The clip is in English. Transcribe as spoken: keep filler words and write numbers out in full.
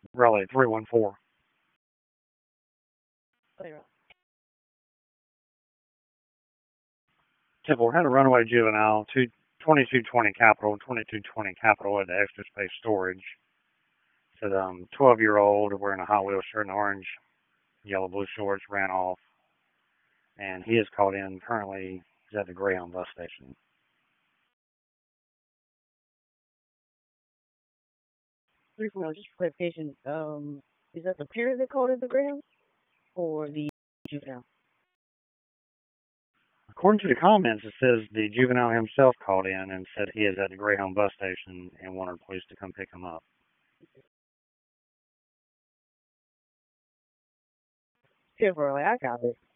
Raleigh three one four. Temple had a runaway juvenile, two, twenty-two twenty Capitol, twenty-two twenty Capitol at the Extra Space Storage. Said um, twelve year old wearing a Hot Wheels shirt and orange, yellow blue shorts ran off, and he is called in currently. He's at the Greyhound bus station. Three from just for clarification. Um, is that the parent that called in the Greyhound or the juvenile? According to the comments, it says the juvenile himself called in and said he is at the Greyhound bus station and wanted police to come pick him up. Temporarily, I got it.